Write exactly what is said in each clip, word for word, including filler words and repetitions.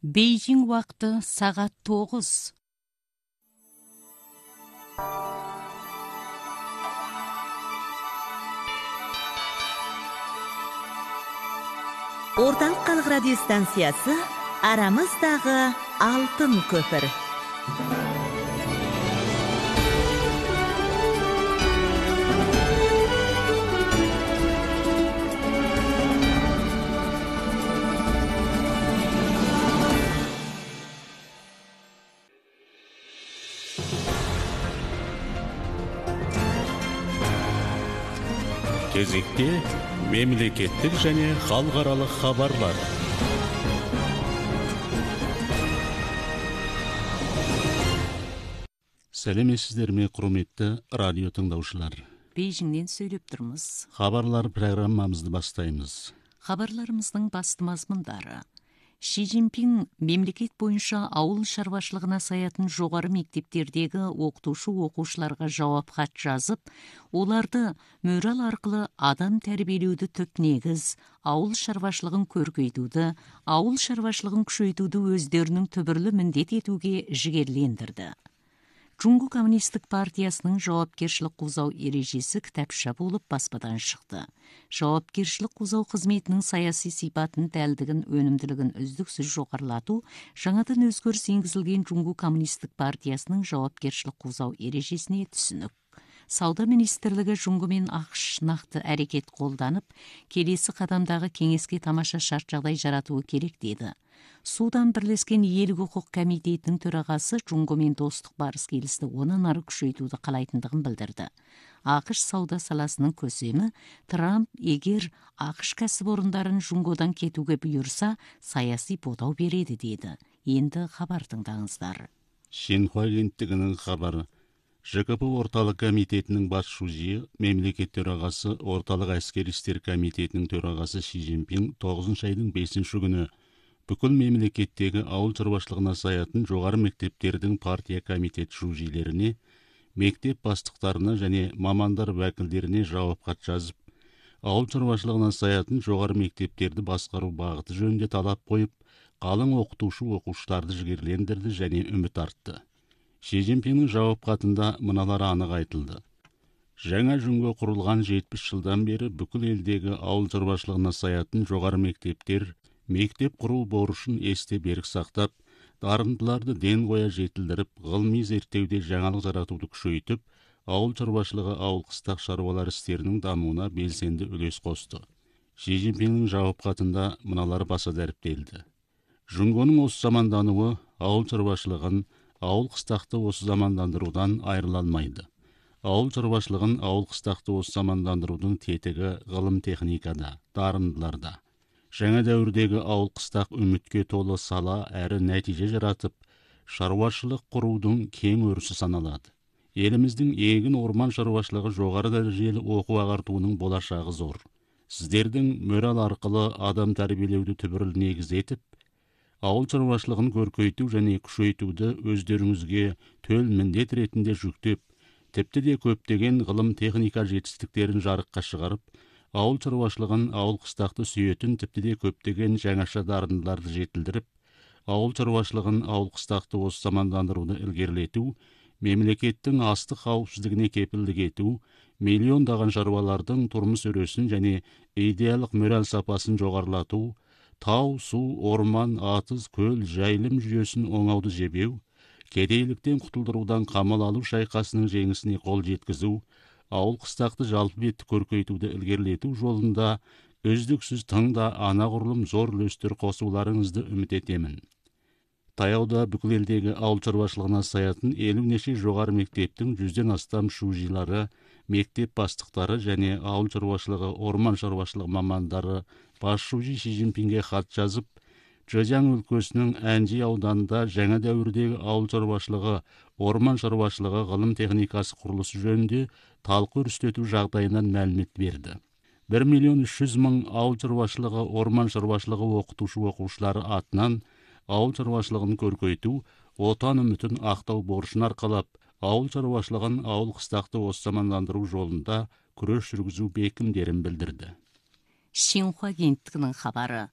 Бейжің уақыты сағат тоғыз. Орталық халық радиостанциясы арамыздағы алтын көпір. Кезекте мемлекеттік және халықаралық хабарлар. Сәлеметсіздер ме, құрметті радио тыңдаушылар. Бейжіңнен сөйлеп тұрмыз. Хабарлар программамызды бастаймыз. Хабарларымыздың басты мазмұндары: Ши Цзиньпин мемлекет бойынша ауыл шаруашылығына саятын жоғары мектептердегі оқытушы оқушыларға жауап хат жазып, оларды мөрал арқылы адам тәрбиелеуді түп негіз, ауыл шаруашылығын көркейтуді, ауыл шаруашылығын күшейтуді өздерінің түбірлі міндет етуге жігерлендірді. Джунгу коммунистік партиясының жауапкершілік қозау ережесі кітапша болып баспадан шықты. Жауапкершілік қозау қызметінің саяси сипатын, дәлдігін, өнімділігін үздіксіз жоғарылату жаңадан өзгеріс енгізілген Джунгу коммунистік партиясының жауапкершілік қозау ережесіне түсінік. Сауда министрлігі Джунгу мен ақш нақты әрекет қолданып, келесі қадамдағы кеңеске тамаша шарт жағдай жаратуы керек деді. Судан бірлескен ел құқық комитетінің төрағасы Джунгумен достық барыс келісті, онан ары күшейтуді қалайтындығын білдірді. ақш сауда саласының көсемі Трамп егер ақш кәсіпорындарын Джунгудан кетуге бұйырса, саяси бодау береді деді. Енді хабар тыңдаңыздар. Шинхуа агенттігінің хабары. ЖКП орталық комитетінің бас шужиы, мемлекет төрағасы орталық әскери істер комитетінің төрағасы Ши Цзиньпин тоғызыншы айдың бесінші күні бүкіл мемлекеттегі ауыл шаруашылығына саятын жоғары мектептердің партия комитет шужилеріне, мектеп бастықтарына және мамандар вәкілдеріне жауап хат жазып, ауыл шаруашылығына саятын жоғары мектептерді басқару бағыты жөнінде талап қойып, қалың оқытушы оқушыларды жігерлендірді және үміт артты. Ши Цзиньпиннің жауап хатында мыналар анық айтылды. Жаңа Джунгу құрылған жетпіс жылдан бері бүкіл елдегі ауыл шаруашылығына саятын жоғары мектептер мектеп құру борышын есте берік сақтап, дарындыларды ден қоя жетілдіріп, ғылыми зерттеуде жаңалық жаратуды күшейтіп, ауыл шаруашылығы ауыл қыстақ шаруалар істерінің дамуына белсенді үлес қосты. Ши Цзиньпиннің жауап хатында мыналар баса дәріптелді. Джунгуның осы замандануы ауыл шаруашылығын, ауыл қыстақты осы замандандырудан айырыла алмайды. Ауыл шаруашылығын, ауыл қыстақты осы замандандырудың тетігі ғылым техникада, дарындыларда. Жаңа дәуірдегі ауыл қыстақ үмітке толы сала әрі нәтиже жаратып, шаруашылық құрудың кең өрісі саналады. Еліміздің егін орман шаруашылығы жоғары дәрежелі оқу ағартуының болашағы зор. Сіздердің мөрал арқылы адам тәрбиелеуді түбіріл негіз етіп, ауыл шаруашылығын көркейту және күшейтуді өздеріңізге төл міндет ретінде жүктеп, тіпті де көптеген ғылым техника жетістіктерін жарыққа шығарып, ауыл шаруашылығын, ауыл қыстақты сүйетін, тіпті де көптеген жаңаша дарындыларды жетілдіріп, ауыл шаруашылығын, ауыл қыстақты осы замандандыруды ілгерілету, мемлекеттің астық қауіпсіздігіне кепілдік ету, миллиондаған шаруалардың тұрмыс өресін және идеялық мөрал сапасын жоғарылату, тау, су, орман, атыз, көл, жайылым жүйесін оңауды жебеу, кедейліктен құтылдырудан қамал алу шайқасының жеңісіне қол жеткізу, ауыл қыстақты жалпы бетті көркейтуді ілгерілету жолында үздіксіз тыңда анағұрлым зор үлестер қосуларыңызды үміт етемін. Таяуда бүкіл елдегі ауыл шаруашылығына саятын елу неше жоғары мектептің жүзден астам шужилары, мектеп бастықтары және ауыл шаруашылығы, орман шаруашылығы мамандары бас шужи Ши Цзиньпинге хат жазып, Чжэцзян өлкесінің Әнжи ауданында жаңа дәуірдегі ауыл шаруашылығы, орман шаруашылығы ғылым техникасы құрылысы жөнінде талқы үрістету жағдайынан мәлімет берді. бір миллион үш жүз мың ауыл шаруашылығы, орман шаруашылығы оқытушы оқушылары атынан ауыл шаруашылығын көркейту, отан үмітін ақтау борышын арқалап, ауыл шаруашылығын, ауыл қыстақты осы замандандыру жолында күрес жүргізу бекімдерін білдірді. Шинхуа агенттігінің хабары.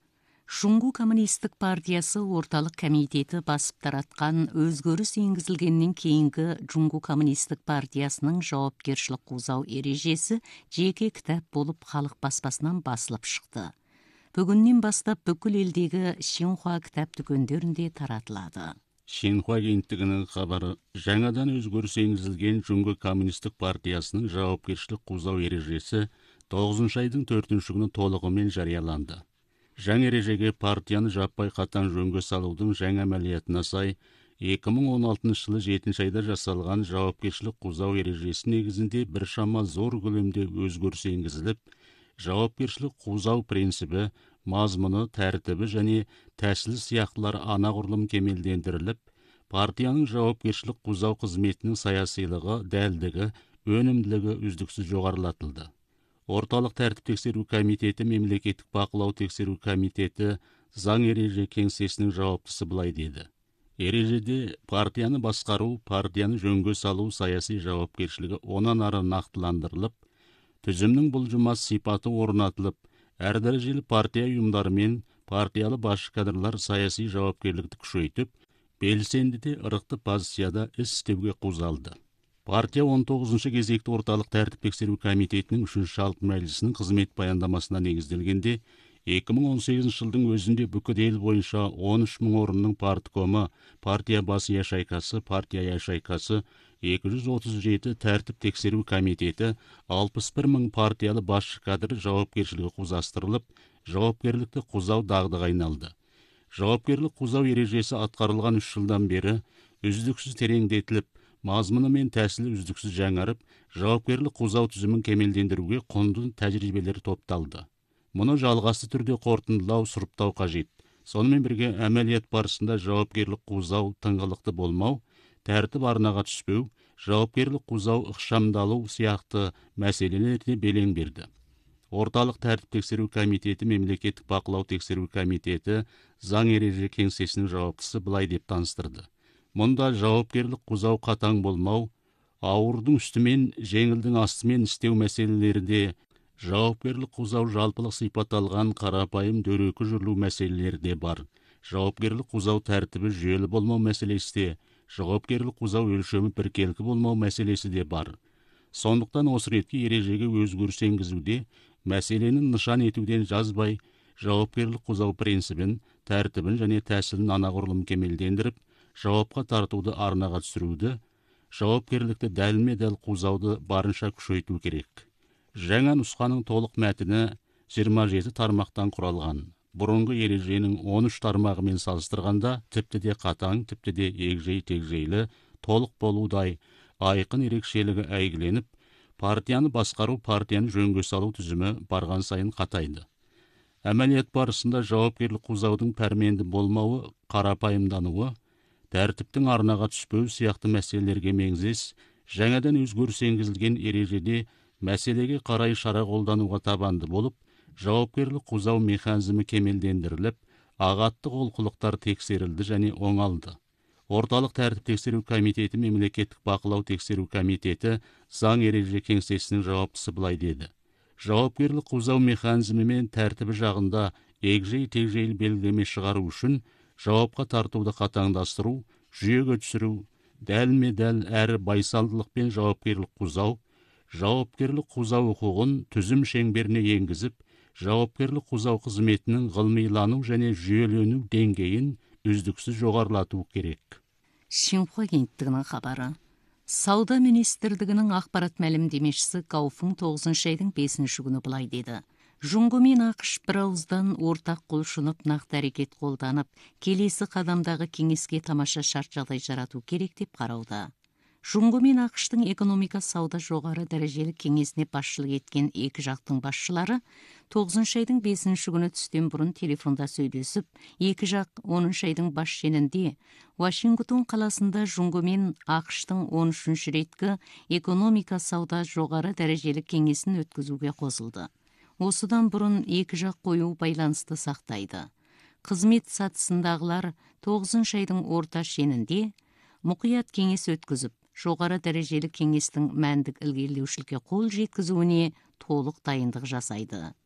Жуңгу коммунистік партиясы орталық комитеті басып таратқан өзгөріс енгізілгеннен кейінгі Жуңгу коммунистік партиясының жауапкершілік қузау ережесі жеке кітап болып халық баспасынан басылып шықты. Бүгіннен бастап бүкіл елдегі Шинхуа кітап дүкендерінде таратылады. Шинхуа агенттігінің хабары, жаңадан өзгөріс енгізілген Жуңгу коммунистік партиясының жауапкершілік қузау ережесі тоғызыншы айдың төртінші күні толығымен жарияланды. Жаңа ережеге партияны жаппай қатаң жөнге салудың жаңа әмәлиятына сай екі мың он алтыншы жылы жетінші айда жасалған жауапкершілік қузау ережесі негізінде біршама зор көлемде өзгеріс енгізіліп, жауапкершілік қузау принципі, мазмұны, тәртібі және тәсілі сияқтылар анағұрлым кемелдендіріліп, партияның жауапкершілік қузау қызметінің саясилығы, дәлдігі, өнімділігі үздіксіз жоғарылатылды. Орталық тәртіп тексеру комитеті, мемлекеттік бақылау тексеру комитеті заң ереже кеңсесінің жауаптысы былай деді. Ережеде партияны басқару, партияны жөнге салу саяси жауапкершілігі онан ары нақтыландырылып, түзімнің бұлжымас сипаты орнатылып, әр дәрежелі партия ұйымдары мен партиялы басшы кадрлар саяси жауапкерлікті күшейтіп, белсенді де ырықты позицияда іс істеуге қозғалды. Партия он тоғызыншы кезекті орталық тәртіп тексеру комитетінің үшінші жалпы мәжілісінің қызмет баяндамасына негізделгенде, екі мың он сегізінші жылдың өзінде бүкіл ел бойынша он үш мың орынның парткомы, партия басы яшайкасы, партия яшайкасы, екі жүз отыз жеті тәртіп тексеру комитеті, алпыс бір мың партиялы басшы кадр жауапкершілігі қозастырылып, жауапкерлікті қозау дағдыға айналды. Жауапкерлік қозау ережесі атқарылған үш жылдан бері үздіксіз тереңдетіліп, мазмұны мен тәсілі үздіксіз жаңарып, жауапкерлік қозау түзімін кемелдендіруге құнды тәжірибелер топталды. Мұны жалғасты түрде қорытындылау, сұрыптау қажет. Сонымен бірге әмәлият барысында жауапкерлік қозау тыңғылықты болмау, тәртіп арнаға түспеу, жауапкерлік қозау ықшамдалу сияқты мәселелеріне белең берді. Орталық тәртіп тексеру комитеті, мемлекеттік бақылау тексеру комитеті заң ереже кеңсесінің жауаптысы былай деп таныстырды. Мұнда жауапкерлік қозау қатаң болмау, ауырдың үстімен, жеңілдің астымен істеу мәселелерінде, жауапкерлік қозау жалпылық сипатталған қарапайым дөрекі жүрілу мәселелерде бар. Жауапкерлік қозау тәртібі жүйелі болмау мәселесі де, жауапкерлік қозау өлшемі біркелкі болмау мәселесі де бар. Сондықтан осы ретке ережеге өзгеріс енгізуде мәселенің нышан етуден жазбай, жауапкерлік қозау принцибін, тәртібін және тәсілін анағұрлым кемелдендіріп, жауапқа тартуды арнаға түсіруді, жауапкерлікті дәлме-дәл қозауды барынша күшейту керек. Жаңа нұсқаның толық мәтіні жиырма жеті тармақтан құралған. Бұрынғы ереженің он үш тармағымен салыстырғанда тіпті де қатаң, тіпті де егжей-тегжейлі, толық болудай айқын ерекшелігі әйгіленіп, партияны басқару, партияны жөнге салу түзімі барған сайын қатайды. Әмәлият барысында жауапкерлік қозаудың пәрменді болмауы, қарапайымдануы, тәртіптің арнаға түспеу сияқты мәселелерге меңзес, жаңадан өзгеріс енгізілген ережеде мәселеге қарай шара қолдануға табанды болып, жауапкерлік қозау механизмі кемелдендіріліп, ағаттық олқылықтар тексерілді және оңалды. Орталық тәртіп тексеру комитеті, мемлекеттік бақылау тексеру комитеті заң ереже кеңсесінің жауаптысы былай деді. Жауапкерлік қозау механизмі мен тәртібі жағында егжей-тегжейлі белгілеме шығару үшін жауапқа тартуды қатаңдастыру, жүйеге түсіру, дәлме-дәл әрі байсалдылықпен жауапкерлік қозау, жауапкерлік қозау құқығын түзім шеңберіне енгізіп, жауапкерлік қозау қызметінің ғылмилану және жүйелену деңгейін үздіксіз жоғарылату керек. Шинхуа агенттігінің хабары. Сауда министрлігінің ақпарат мәлімдемешісі Кауфың тоғызыншы айдың бесінші күні былай деді. Жуңгу мен ақш бір ауыздан ортақ құлшынып, нақты әрекет қолданып, келесі қадамдағы кеңеске тамаша шарт жағдай жарату керек деп қарауда. Жуңгу мен ақштың экономика сауда жоғары дәрежелі кеңесіне басшылық еткен екі жақтың басшылары тоғызыншы айдың бесінші күні түстен бұрын телефонда сөйлесіп, екі жақ оныншы айдың бас шенінде Вашингтон қаласында Жуңгу мен ақштың он үшінші реткі экономика сауда жоғары дәрежелі кеңесін өткізуге қосылды. Осыдан бұрын екі жақ қою байланысты сақтайды. Қызмет сатысындағылар тоғызыншы айдың орта шенінде мұқият кеңес өткізіп, жоғары дәрежелі кеңестің мәндік ілгерілеушілікке қол жеткізуіне толық дайындық жасайды.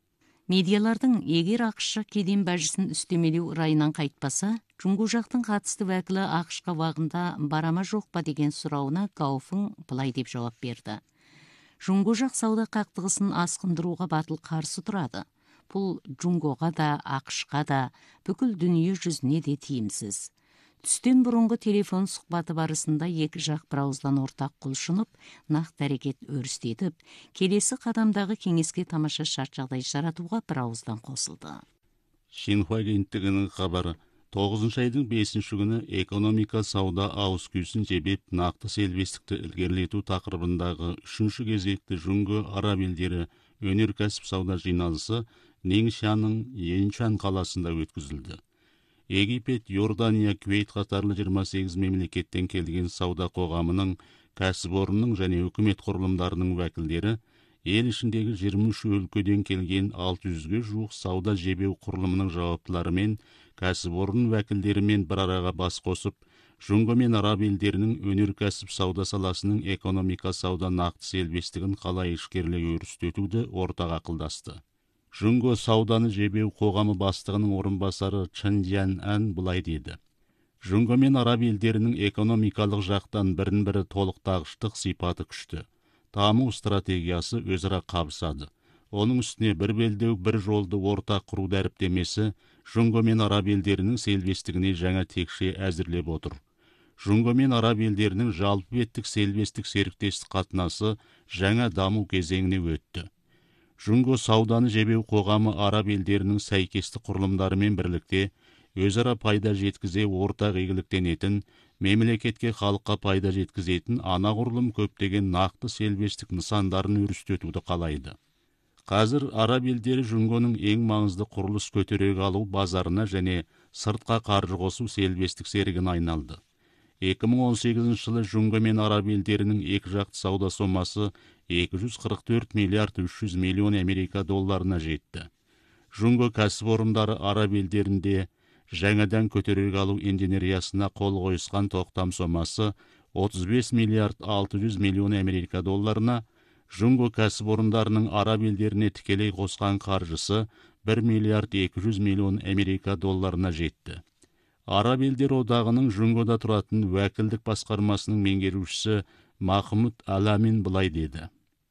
Медиалардың егер ақш кеден бәжісін үстемелеу райынан қайтпаса, Жунго жақтың қатысты вәкілі ақш-қа вағында барама жоқ па деген сұрауына Гауфың былай деп жауап берді. Жунго жақ сауда қақтығысын асқындыруға батыл қарсы тұрады. Бұл Жунгоға да, ақш-қа да, бүкіл дүние жүзіне де тиімсіз. Түстен бұрынғы телефон сұхбаты барысында екі жақ бірауыздан ортақ құлшынып, нақты әрекет өрістетіп, келесі қадамдағы кеңеске тамаша шарт жағдай жаратуға бірауыздан қосылды. Шинхуа агенттігінің хабары, тоғызыншы айдың бесінші күні экономика сауда ауыз күйсін жебеп, нақты селбестікті ілгерілету тақырыбындағы үшінші кезекті Жунго араб елдері өнеркәсіп сауда жиналысы Нingxианың Енчан қаласында өткізілді. Египет, Йордания, Кувейт қатарлы жиырма сегіз мемлекеттен келген сауда қоғамының, кәсіпорынның және үкімет құрылымдарының вәкілдері, ел ішіндегі жиырма үш өлкеден келген алты жүзге жуық сауда жебеу құрылымының жауаптылары мен кәсіпорын вәкілдерімен бір араға бас қосып, Жунго мен араб елдерінің өнеркәсіп сауда саласының экономика сауда нақты селбестігін қалай ішкерлей өрістетуді ортаға ақылдасты. Жунго сауданы жебеу қоғамы бастығының орынбасары Чын Джан Ан былай деді. Жунго мен араб елдерінің экономикалық жақтан бірін-бірі толықтағыштық сипаты күшті. Даму стратегиясы өзара қабысады. Оның үстіне бір белдеу, бір жолды ортақ құру дәріптемесі Жунго мен араб елдерінің селбестігіне жаңа текше әзірлеп отыр. Жунго мен араб елдерінің жалпы беттік селбестік серіктестік қатынасы жаңа даму кезеңіне өтті. Жунго сауданы жебеу қоғамы араб елдерінің сәйкесті құрылымдарымен бірлікте өзара пайда жеткізе ортақ игіліктенетін, мемлекетке халыққа пайда жеткізетін анағұрлым көптеген нақты селбестік нысандарын өрістетуді қалайды. Қазір араб елдері Жунгоның ең маңызды құрылыс көтерек алу базарына және сыртқа қаржы қосу селбестік серігін айналды. екі мың он сегізінші жылы Жунго мен араб елдерінің екі жақты сауда сомасы екі жүз қырық төрт миллиард үш жүз миллион Америка долларына жетті. Жунго кәсіпорындары араб елдерінде жаңадан көтерек алу инженериясына қол қойысқан тоқтам сомасы отыз бес миллиард алты жүз миллион Америка долларына, Жунго кәсіпорындарының араб елдеріне тікелей қосқан қаржысы бір миллиард екі жүз миллион Америка долларына жетті. Араб елдер одағының Жунгода тұратын уәкілдік басқармасының меңгерушісі Махмуд Аламин былай деді.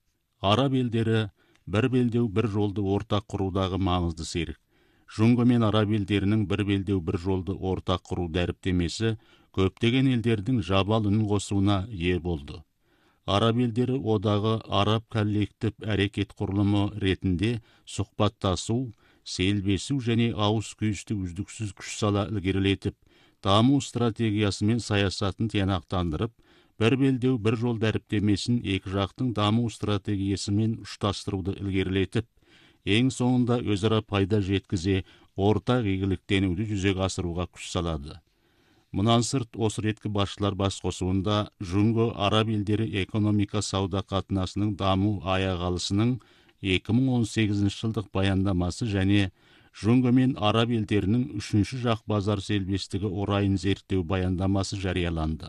Араб елдері бір белдеу бір жолды ортақ құрудағы маңызды серік. Жунго мен араб елдерінің бір белдеу бір жолды ортақ құру дәріптемесі көптеген елдердің жабал үнін қосуына ие болды. Араб елдері одағы араб коллектив әрекет құрылымы ретінде сұхбаттасу, селбесу және ауыз күйісті үздіксіз күш сала ілгерілетіп, даму стратегиясы мен саясатын тиянақтандырып, бір белдеу бір жол дәріптемесін екі жақтың даму стратегиясымен ұштастыруды ілгерілетіп, ең соңында өзара пайда жеткізе ортақ игіліктенуді жүзеге асыруға күш салады. Мұнан сырт, осы реткі басшылар бас қосуында Жунго араб елдері экономика сауда қатынасының даму аяғалысының екі мың он сегізінші жылдық баяндамасы және Жунго мен араб елдерінің үшінші жақ базар селбестігі орайын зерттеу баяндамасы жарияланды.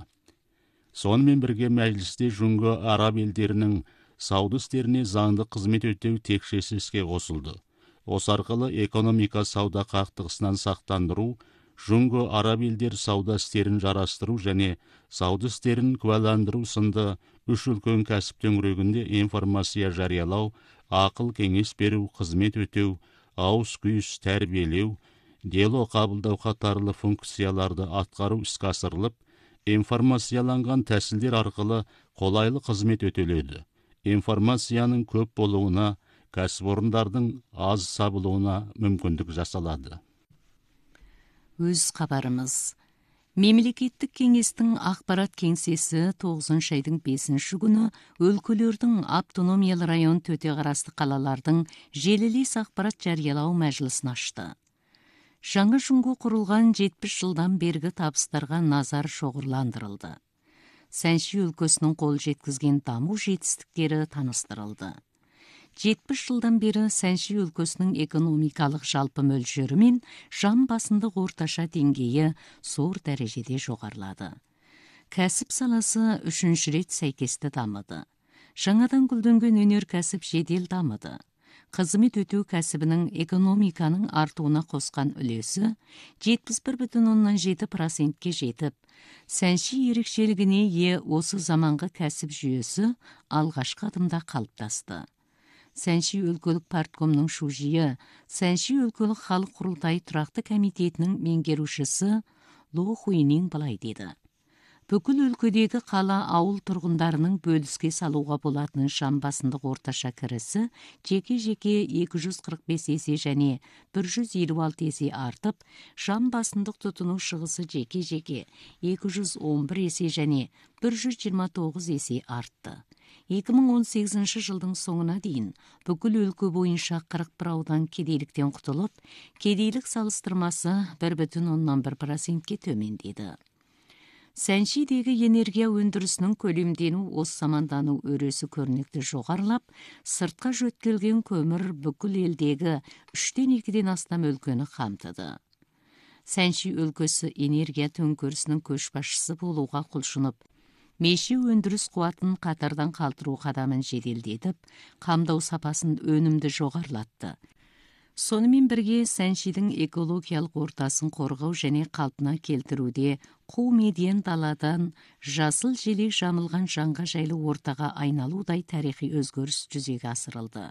Сонымен бірге мәжілісте Жунго араб елдерінің сауда істеріне заңды қызмет өтеу текшесі іске қосылды. Осы арқылы экономика сауда қақтығысынан сақтандыру, Жунго араб елдер сауда істерін жарастыру және сауда істерін куәландыру сынды үш үлкен кәсіп төңірегінде информация жариялау, ақыл кеңес беру, қызмет өтеу, ауыз күйіс тәрбиелеу, дело қабылдау қатарлы функцияларды атқару іске асырылып, информацияланған тәсілдер арқылы қолайлы қызмет өтеледі. Информацияның көп болуына, кәсіпорындардың аз сабылуына мүмкіндік жасалады. Өз хабарымыз. Мемлекеттік кеңестің ақпарат кеңсесі тоғызыншы айдың бесінші күні өлкөлердің автономиялы район төте қарасты қалалардың желілес ақпарат жариялау мәжілісін ашты. Жаңа Жунго құрылған жетпіс жылдан бергі табыстарға назар шоғырландырылды. Сәнши өлкөсінің қол жеткізген даму жетістіктері таныстырылды. жетпіс жылдан бері Сәнши өлкөсінің экономикалық жалпы мөлшері мен жан басындық орташа деңгейі зор дәрежеде жоғарылады. Кәсіп саласы үшінші рет сәйкесті дамыды. Жаңадан гүлденген өнеркәсіп жедел дамыды. қызмет өтүү кәсібінің экономиканың артуына қосқан үлесі жетпіс бір бүтін оннан жеті процентке жетіп, сәнши ерекшелігіне ие осы заманғы кәсіп жүйесі алғашқы адымда қалыптасты. Сәнши өлкөлік парткомның шужиы, Сәнши өлкөлік халық құрылтайы тұрақты комитетінің меңгерушісі Ло Хуйнин былай деді. Бүкіл өлкөдегі қала ауыл тұрғындарының бөліске салуға болатының шамбасындық орташа кірісі жеке-жеке екі жүз қырық бес есе және бір жүз елу алты есе артып, шамбасындық тұтыну шығысы жеке-жеке екі жүз он бір есе және бір жүз жиырма тоғыз есе артты. екі мың он сегізінші жылдың соңына дейін бүкіл өлкө бойынша қырық бір аудан кедейліктен құтылып, кедейлік салыстырмасы бір бүтін оннан бір процентке төмендеді. Сәншидегі энергия өндірісінің көлемдену осы замандану өресі көрнекті жоғарылап, сыртқа жөткелген көмір бүкіл елдегі үштен екіден астам өлкені қамтыды. Сәнши өлкөсі энергия төңкерісінің көшбасшысы болуға құлшынып, меші өндіріс қуатын қатардан қалтыру қадамын жеделдетіп, қамдау сапасын өнімді жоғарлатты. Сонымен бірге Сәншидің экологиялық ортасын қорғау және қалпына келтіруде қу медиен даладан жасыл желек жамылған жанға жайлы ортаға айналудай тарихи өзгеріс жүзеге асырылды.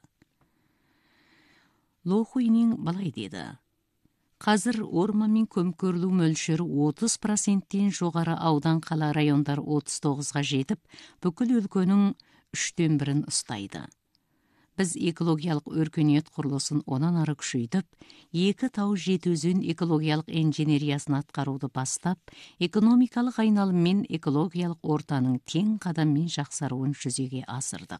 Ло Хуйнин былай деді. Қазір орманмен көмкөрілу мөлшері отыз проценттен жоғары аудан қала райондар отыз тоғызға жетіп, бүкіл өлкөнің үштен бірін ұстайды. Біз экологиялық өркениет құрылысын онан ары күшейтіп, екі тау жеті өзен экологиялық инженериясын атқаруды бастап, экономикалық айналыммен экологиялық ортаның тең қадаммен жақсаруын жүзеге асырдық.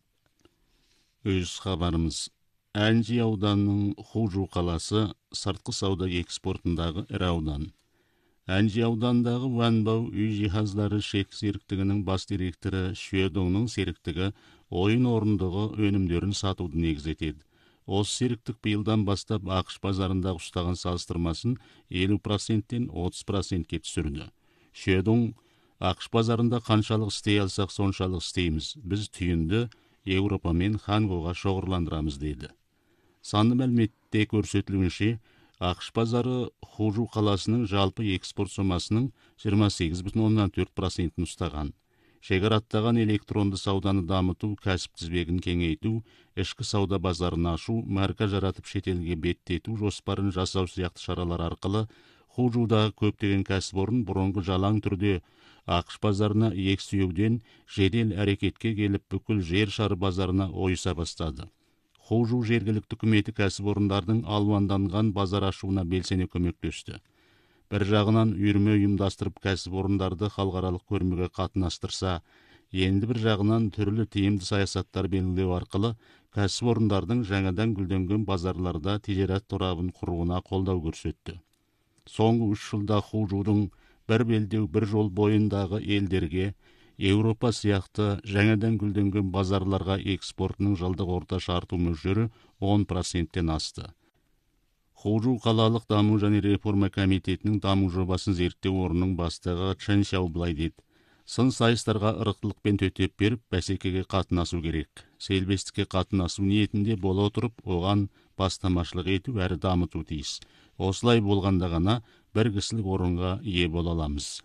Өз хабарымыз. Әнжи ауданының Хужу қаласы сыртқы сауда экспортындағы ірі аудан. Әнжи аудандағы Ванбау үй жиһаздары шек серіктігінің бас директоры Шуедоңның серіктігі ойын орындығы өнімдерін сатуды негіз етеді. Осы серіктік биылдан бастап ақш базарындағы ұстаған салыстырмасын елу проценттен отыз процентке түсірді. Шуедоң ақш базарында қаншалық істей алсақ соншалық істейміз. Біз түйінді Еуропа мен Хангоға шоғырландырамыз деді. Санды мәліметте көрсетілуінше, ақш базары Хужу қаласының жалпы экспорт сомасының жиырма сегіз бүтін оннан төрт процентін ұстаған. Шекараттаған электронды сауданы дамыту, кәсіп тізбегін кеңейту, ішкі сауда базарын ашу, марка жаратып шетелге беттету жоспарын жасау сияқты шаралар арқылы Хужудағы көптеген кәсіпорын бұрынғы жалаң түрде ақш базарына ек сүйеуден жедел әрекетке келіп бүкіл жер шары базарына ойыса бастады. Хужу жергілікті үкіметі кәсіпорындардың алуанданған базар ашуына белсене көмектесті. Бір жағынан үйірме ұйымдастырып кәсіпорындарды халықаралық көрмеге қатынастырса, енді бір жағынан түрлі тиімді саясаттар белгілеу арқылы кәсіпорындардың жаңадан гүлденген базарларда тижарат торабын құруына қолдау көрсетті. Соңғы үш жылда Хужудың бір белдеу бір жол бойындағы елдерге Еуропа сияқты жаңадан гүлденген базарларға экспортының жылдық орташа арту мөлшері он проценттен асты. Хужу қалалық даму және реформа комитетінің даму жобасын зерттеу орнының бастығы Чен Шяо былай дейді. Сын сайыстарға ырықтылықпен төтеп беріп, бәсекеге қатынасу керек. Селбестікке қатынасу ниетінде бола отырып, оған бастамашылық ету әрі дамыту тиіс. Осылай болғанда ғана бір кісілік орынға ие бола аламыз.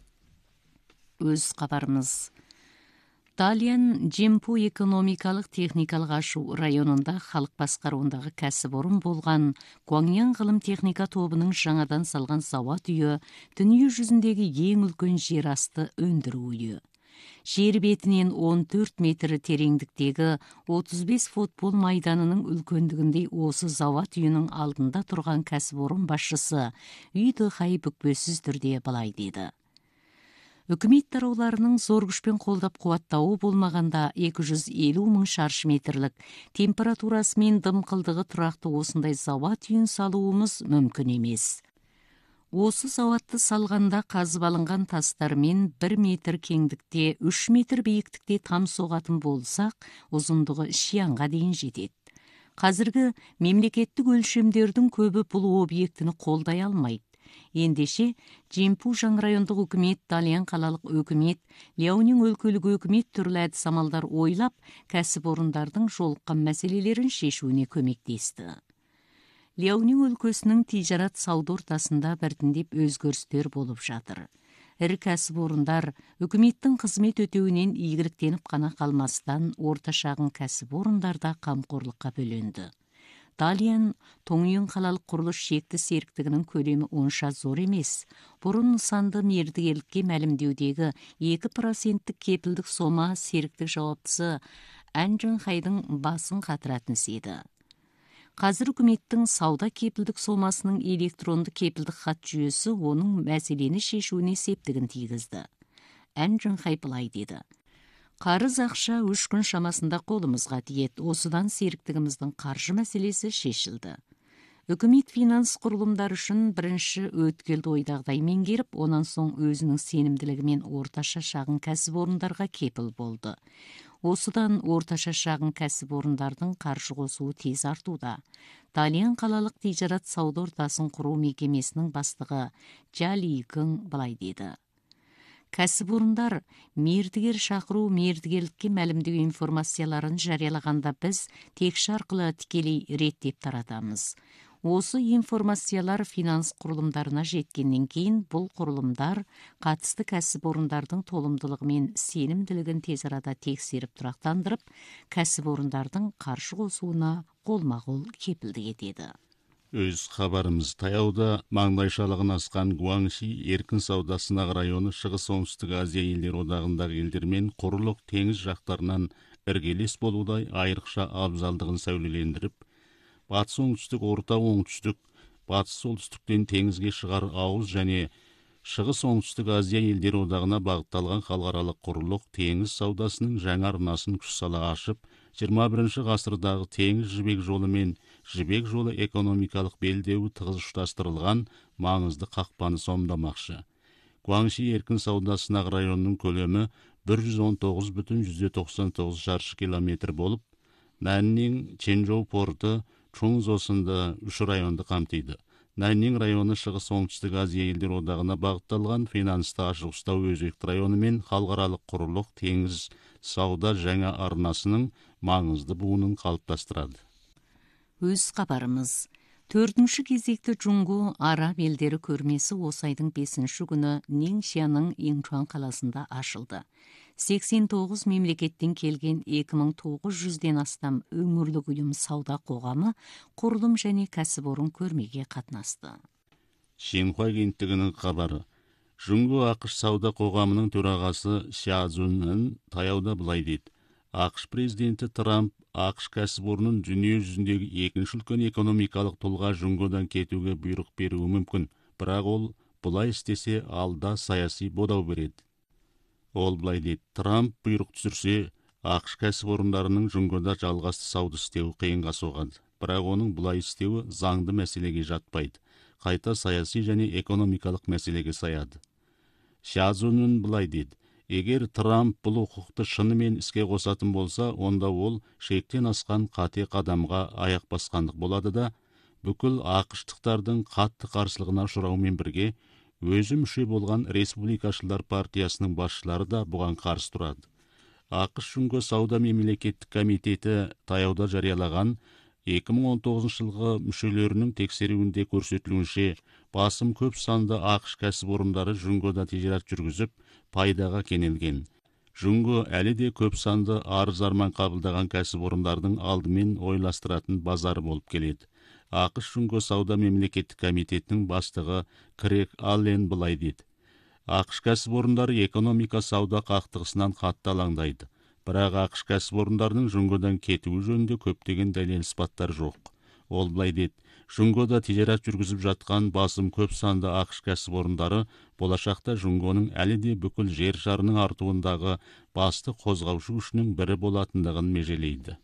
Өз хабарымыз. Талиян Джемпу экономикалық техникалық ашу районында халық басқаруындағы кәсіпорын болған Гуаңян ғылым техника тобының жаңадан салған зауыт үйі дүние жүзіндегі ең үлкен жер асты өндіру үйі. Жер бетінен он төрт метр тереңдіктегі отыз бес футбол майданының үлкендігіндей осы зауыт үйінің алдында тұрған кәсіпорын басшысы үйді қай бүкпесіз түрде былай деді. Үкімет тарауларының зор күшпен қолдап қуаттауы болмағанда екі жүз елу мың шаршы метрлік температурасы мен дымқылдығы тұрақты осындай зауыт үйін салуымыз мүмкін емес. Осы зауытты салғанда қазып алынған тастармен бір метр кеңдікте, үш метр биіктікте там соғатын болсақ, ұзындығы шиянға дейін жетеді. Қазіргі мемлекеттік өлшемдердің көбі бұл объектіні қолдай алмайды. Ендеше Жемпу жаң райондық өкімет, Талиян қалалық өкімет, Ляонин өлкөлік өкімет түрлі әдіс амалдар ойлап, кәсіп орындардың жолыққан мәселелерін шешуіне көмектесті. Ляонин өлкөсінің тижарат сауда ортасында біртіндеп өзгерістер болып жатыр. Ірі кәсіп орындар үкіметтің қызмет өтеуінен игіліктеніп қана қалмастан, орта шағын кәсіп орындарда қамқорлыққа бөленді. Талиян Тоңйын қалалық құрылыс шекті серіктігінің көлемі онша зор емес. Бұрын нысанды мердігерлікке мәлімдеудегі екі проценттік кепілдік сома серіктік жауаптысы Ән Жыңхайдың басын қатыратын еді. Қазір үкіметтің сауда кепілдік сомасының электронды кепілдік хат жүйесі оның мәселені шешуіне септігін тигізді. Ән Жыңхай былай деді: Қарыз ақша үш күн шамасында қолымызға тиеді. Осыдан серіктігіміздің қаржы мәселесі шешілді. Үкімет финанс құрылымдар үшін бірінші өткелді ойдағыдай меңгеріп, онан соң өзінің сенімділігімен орташа шағын кәсіп орындарға кепіл болды. Осыдан орташа шағын кәсіп орындардың қаржы қосуы тез артуда. Талиян қалалық тижарат сауда ортасын құру мекемесінің бастығы Джали Гың былай деді: Кәсіп орындар мердігер шақыру, мердігерлікке мәлімдеу информацияларын жариялағанда біз текші арқылы тікелей реттеп таратамыз. Осы информациялар финанс құрылымдарына жеткеннен кейін бұл құрылымдар қатысты кәсіп орындардың толымдылығы мен сенімділігін тез арада тексеріп тұрақтандырып, кәсіп орындардың қаржы қосуына қолма-қол кепілдік етеді. Өз хабарымыз таяуда маңдайшалығын асқан Гуаңши еркін сауда сынақ районы Шығыс Оңтүстік Азия елдер одағындағы елдермен құрлық теңіз жақтарынан іргелес болудай айрықша абзалдығын сәулелендіріп, батыс оңтүстік, орта оңтүстік, батыс солтүстіктен теңізге шығар ауыз және Шығыс Оңтүстік Азия елдер одағына бағытталған халықаралық құрлық теңіз саудасының жаңа арнасын күш сала ашып, жиырма бірінші ғасырдағы теңіз жібек жолы мен жібек жолы экономикалық белдеуі тығыз ұштастырылған маңызды қақпаны сомдамақшы. Гуаңши еркін сауда сынақ районының көлемі бір жүз он тоғыз бүтін жүзден тоқсан тоғыз шаршы километр болып, Наннин, Чэньчжоу порты, Чунзо сынды үш районды қамтиды. Наннин районы Шығыс Оңтүстік Азия елдер одағына бағытталған финансты ашық ұстау өзекті районы мен халықаралық құрлық теңіз сауда жаңа арнасының маңызды буынын қалыптастырады. Өз хабарымыз. Төртінші кезекті Джунгу араб елдері көрмесі осы айдың бесінші күні Нingxiaның Инчуан қаласында ашылды. сексен тоғыз мемлекеттен келген екі мың тоғыз жүзден астам өңірлік ұйым сауда қоғамы құрылым және кәсіпорын көрмеге қатынасты. Шинхуа агенттігінің хабары. Джунгу ақш сауда қоғамының төрағасы Ша Цзуньнан таяуда былай дейді: ақш президенті Трамп ақш кәсіпорнын дүние жүзіндегі екінші үлкен экономикалық тұлға Джунгудан кетуге бұйрық беруі мүмкін, бірақ ол бұлай істесе алда саяси бодау береді. Ол былай дейді: Трамп бұйрық түсірсе, ақш кәсіпорындарының Джунгуда жалғасты сауда істеуі қиынға соғады. Бірақ оның бұлай істеуі заңды мәселеге жатпайды, қайта саяси және экономикалық мәселеге саяды. Ша Цзуньнан былай дейді: егер Трамп бұл құқықты шынымен іске қосатын болса, онда ол шектен асқан қате қадамға аяқ басқандық болады да, бүкіл ақштықтардың қатты қарсылығына ұшыраумен бірге өзі мүше болған республикашылар партиясының басшылары да бұған қарсы тұрады. ақш Джунгу сауда мемлекеттік комитеті таяуда жариялаған екі мың он тоғызыншы жылғы мүшелерінің тексеруінде көрсетілуінше, басым көп санды ақш кәсіпорындары Джунгуда тижарат жүргізіп, пайдаға кенелген. Джунгу әлі де көп санды арыз-арман қабылдаған кәсіпорындардың алдымен ойластыратын базары болып келеді. ақш Джунгу сауда мемлекеттік комитетінің бастығы Крэг Аллен былай дейді: ақш кәсіпорындары экономика сауда қақтығысынан қатты алаңдайды. Бірақ ақш кәсіпорындарының Джунгудан кетуі жөнінде көптеген дәлел сипаттар жоқ. Ол былай дейді: Джунгуда тижарат жүргізіп жатқан басым көп санды ақш кәсіпорындары болашақта Джунгуның әлі де бүкіл жер шарының артуындағы басты қозғаушы күшінің бірі болатындығын межелейді.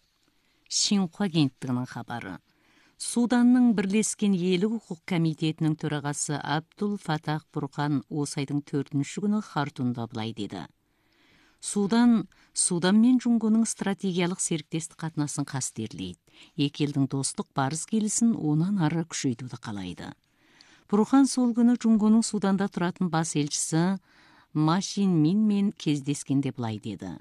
Шинхуа агенттігінің хабары. Суданның бірлескен елі құқық комитетінің төрағасы Абдул Фатах Бурхан осы айдың төртінші күні Хартумда былай деді: Судан, Судан мен Джунгуның стратегиялық серіктестік қатынасын қастерлейді. Екі елдің достық барыс келісін онан ары күшейтуді қалайды. Бурухан сол күнү Жунгонун Суданда туратын бас элчиси Ма Шинмин менен кездескенде былай деди.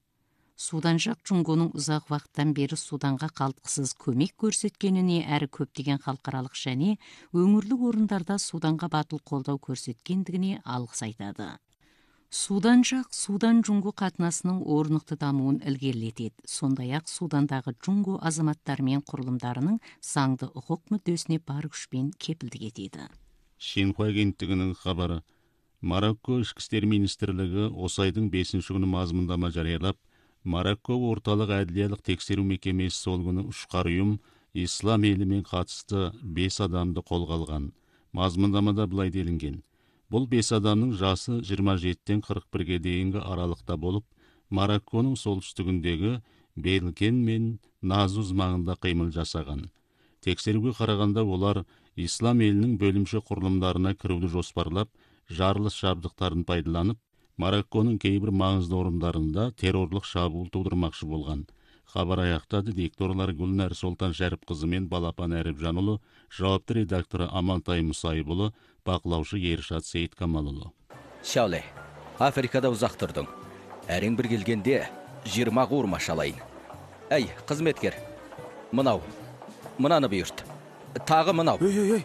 Судан жак Жунгонун узак вакыттан бери Суданга калтыксыз көмөк көрсөткөнүнө әрі көптөгөн халкаралык және өңүрлүк орундарда Суданга батыл колдоо көрсөткөндүгүнө алгыс айтады. Судан жак Судан Жунгу катнашынын орнуктуу дамуун илгерилетет. Сондай-ак Судандагы Жунгу азаматтары менен курулумдарынын саңды укук мүддөсүнө бар күч менен кепилдик этеди. Шинхуа агенттигинин кабары. Марокко ички иштер министрлиги осы айдын бешинчи күнү мазмундама жарыялап, Марокко орталык адилиялык текшерүү мекемеси сол күнү ушкар уюм ислам эли менен катышты беш адамды колго алган. Мазмундамада былай делинген: бул беш адамдын жасы жыйырма жетиден кырк бирге дейинги аралыкта болуп, Марокконун солтүстүгүндөгү Белкен мен Назуз маңында кыймыл жасаган. Текшерүүгө караганда олар ислам элинин бөлүмчө курулумдарына кирүүнү жоспарлап, жарылыш жабдыктарын пайдаланып, Марокконун кээ бир маңыздуу орундарында террорлук шабуул туудурмакчы болгон. Хабар аяктады дикторлор Гүлнар Солтан Шарип кызы мен Балапан Арипжан уулу, жауапты редактору Амантай Мусаев уулу, бакылаушы Ершат Сейит Камал уулу. Шауле, Африкада узак турдуң. Әрең бир келгенде жыйырма куурмаш алайын. Әй, кызметкер, мынау, мынаны буйрт. Тагы мынау. Ой, ой, ой.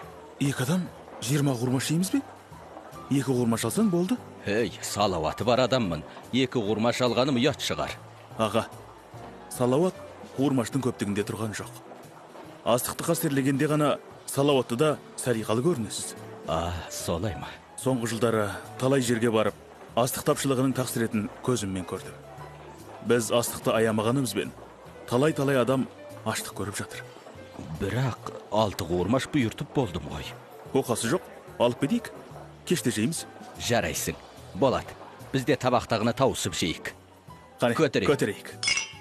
Эки адам жыйырма куурмаш иймиз бе? Эки куурмаш алсаң болду. Эй, салаваты бар адаммын. Эки куурмаш алганым уят чыгар. Ага. Салават куурмаштын көптүгүндө турган жок. Астыкты кастерлегенде гана салаватты да сарыйкалы көрүнөсүз. А, солайма. Соңку жылдары талай жерге барып, астык тапшылыгынын таксиретін көзүммен көрдүм. Биз астыкты аямаганыбызбен талай-талай адам ачлык көрүп жатыр. Бирок алты куурмаш буйртуп болдум гой. Окасы жок, алып кетейик. Кечте жеймиз. Жарайсың. Болат. Бизде табактагыны таусуп жейик. Кане, көтөрейик. көтөрейик.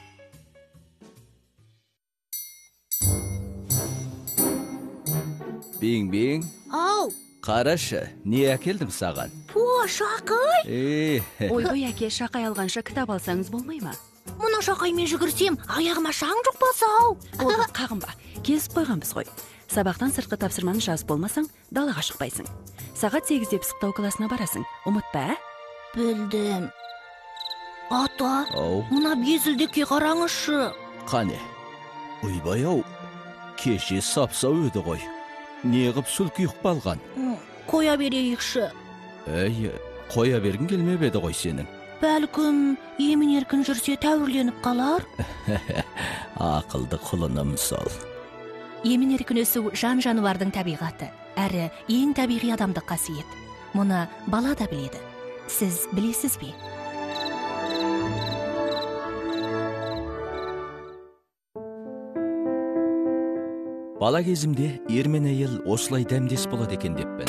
Биң-биң. Ау, Карашы, не әкелдім саған? по, шақай. Эй, Ойбай әке, шақай алғанша кітап алсаңыз болмай ма? Мұны шақаймен жүгірсем, аяғыма шаң жұқпаса ау. Болды, қағынба. Kesіп қойғанбыз ғой. Сабақтан сыртқы тапсырманы жазып болмасаң, далаға шықпайсың. Сағат сегізде пысықтау класына барасың. Ұмытпа, ә? Білдім. Ата, Ау. мына безілдекке қараңызшы. қане. Ойбай ау, кеше сапсау өді ғой. Неғып сүл күйік балған? М, Қоя берейікші. Әй, қоя бергін келмеп еді ғой сенің. Бәлкім, емін еркін жүрсе тәуірленіп қалар. Ақылды құлыным сол. Емін еркін өсу жан жануардың табиғаты, әрі ең табиғи адамдық қасиет. Мұны бала да біледі. Сіз білесіз бе? Бала кезімде ер мен әйел осылай дәмдес болады екен деппін.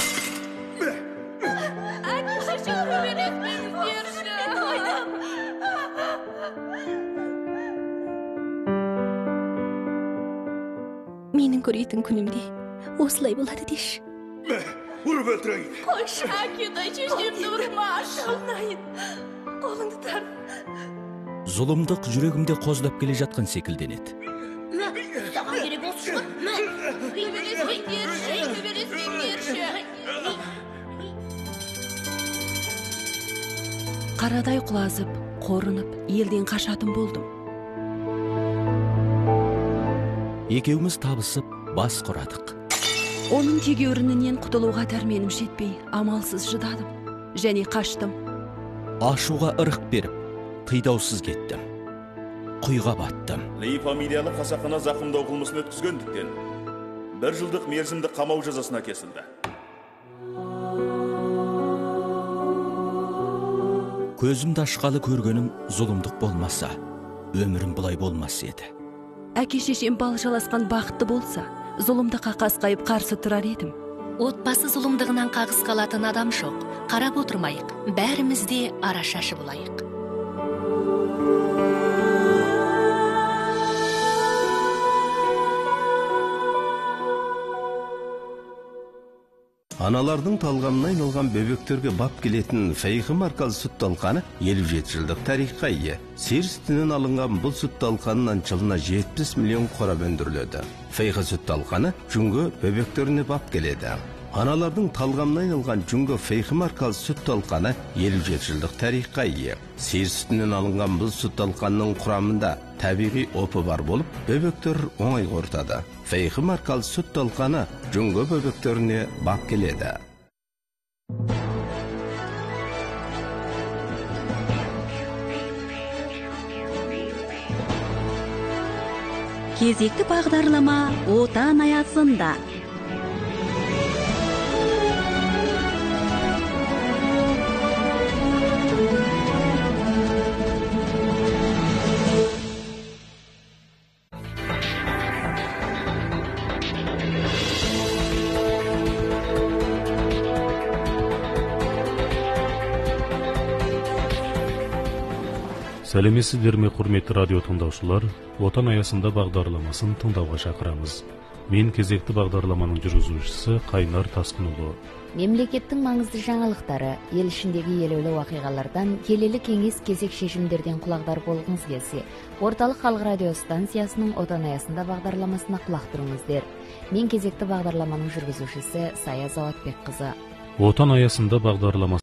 Менің көрейтін күнімде осылай болады деші. Ұрып өлтірейін. Қойшы, әкедай шешемді ұрмаш. Шалнайын, қолыңды тар. Зұлымдық жүрегімде қоздап келе жатқан секілденеді. Саған керек осы шықыр. Көбелеспеңдерші, көбелеспеңдерші. Қарадай құлазып, қорынып, елден қашатын болдым. Екеуміз табысып, бас құрадық. Оның тегеурінінен құтылуға дәрменім жетпей, амалсыз жыдадым. Және қаштым. Ашуға ырық беріп, қидаусыз кеттім. Құйға баттым. Ли фамилиялы қасақына зақымдау қылмысын өткізгендіктен бір жылдық мерзімді қамау жазасына кесілді. Көзімді ашқалы көргенім зұлымдық болмаса, өмірім бұлай болмас еді. Әке шешем бал жаласқан бақытты болса, зұлымдыққа қасқайып қарсы тұрар едім. Отбасы зұлымдығынан қағыс қалатын адам жоқ. Қарап отырмайық, бәріміз де арашашы болайық. Аналардың талғамына айналған бөбектерге бап келетін Фейхи маркалы сүт талқаны елу жеті жылдық тарихқа ие. Сиыр сүтінен алынған бұл сүт талқанынан жылына жетпіс миллион қорап өндіріледі. Фейхи сүт талқаны жүнгі бөбектеріне бап келеді. Аналардың талғамына айналған Жүнгө Фейхи маркалы сүт талқаны елу жеті жылдық тарихқа ие. Сиыр сүтінен алынған бұл сүт талқанның құрамында табиғи опы бар болып, бөбектер оңай ортады. Фейхи маркалы сүт талқаны Жүнгө бөбектеріне бап келеді. Кезекті бағдарлама отан аясында. Сәлеметсіздер ме, құрметті радио тыңдаушылар, отан аясында бағдарламасын тыңдауға шақырамыз. Мен кезекті бағдарламаның жүргізушісі Қайнар Тасқынұлы. Мемлекеттің маңызды жаңалықтары, ел ішіндегі елеулі уақиғалардан, келелі кеңес кезек шешімдерден құлағдар болғыңыз келсе, орталық халық радио станциясының отан аясында бағдарламасына құлақ тұрыңыздар. Мен кезекті бағдарламаның жүргізушісі Сая Зауатбекқызы. Отан аясында бағдарламасы